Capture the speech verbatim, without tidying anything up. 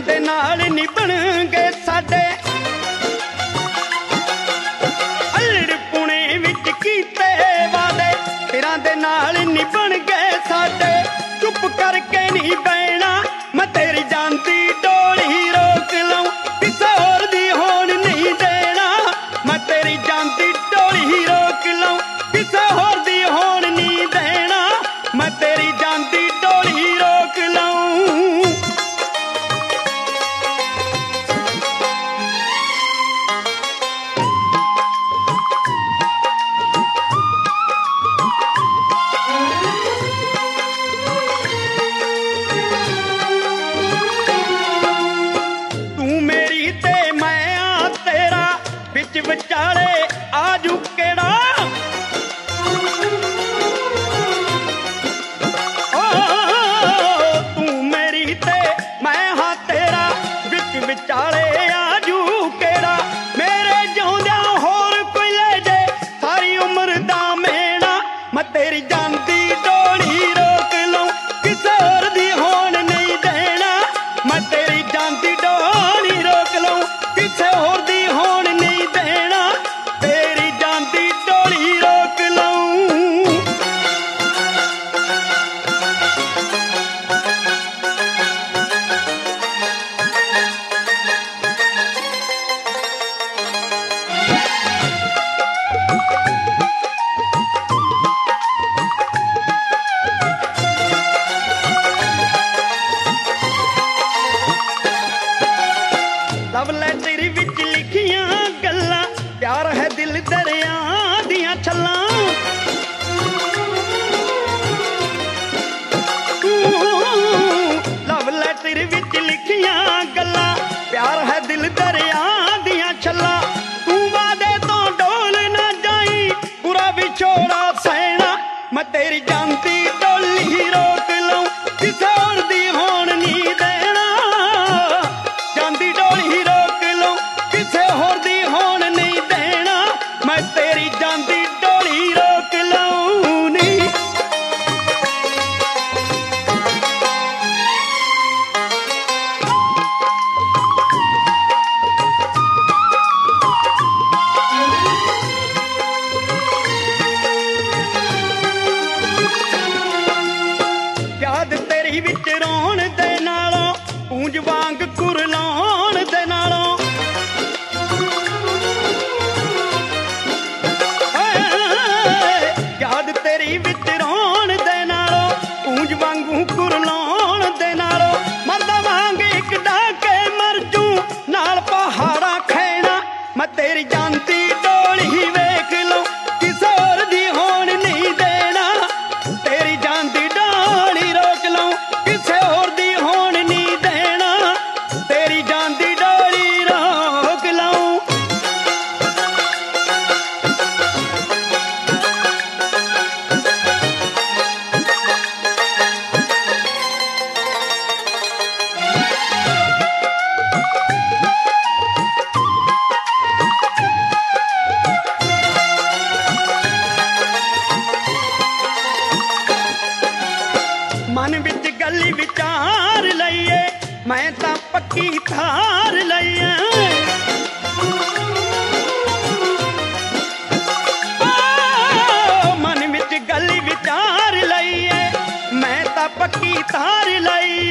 दे नाल निभणगे साडे अल्लड़ पुणे विच कीते वादे तेरां दे नाल निभणगे साडे चुप करके नहीं बैणा मैं तेरी जानती डोली रोक लऊं किसे होर दी होण नहीं देना मैं तेरी जानती डोली रोक लऊं किसे होर दी होण नहीं देना मैं तेरी जानती डोली रोक लऊं। बिच विचाले आजू केड़ा ओ तू मेरी ते मैं हाँ तेरा बिच विचाले आजू केड़ा मेरे जिउंदियां होर कोई ले जे सारी उम्र दा मेना मैं तेरी जानती डोली रोक लऊं किसे होर दी होण नहीं देना मैं तेरी जानती डोली रोक लऊं किसे होर दी होण नहीं देना तेरी जानती डोली रोक लऊं। लव लैटर विच लिखियां गल्लां प्यार है दिल दरिया दियां छल्लां लव लैटर विच लिखियां गल्लां प्यार है दिल दरिया दियां छल्लां तू वादे तो डोल ना जाई पूरा विछोड़ा सहना मैं तेरी जानती डोली रोक लऊं किसे होर दी होण नहीं देना जानती डोली रोक लऊं किसे होर दी होण नहीं देना मैं तेरी जानती डोली रोक लऊं नी। याद तेरी विच रोण दे नालों पूंज वांग कुरलाउण दे नालों याद तेरी विच रोण दे नालों पूंज वांगू कुरलाउण दे नालों मरदा वांग एक डाके मर जूं नाल पहाड़ा खैना मैं तेरी जानती डोली वेख लऊं किसे होर दी होण नहीं देना तेरी जानती डोली रोक लऊं किसे होर दी होण नहीं देना तेरी जानती डोली रोक लऊं। मन विच गल विचार लईए मैं तां पक्की थार लईए मन विच गल विचार लईए मैं तां पक्की थार लईए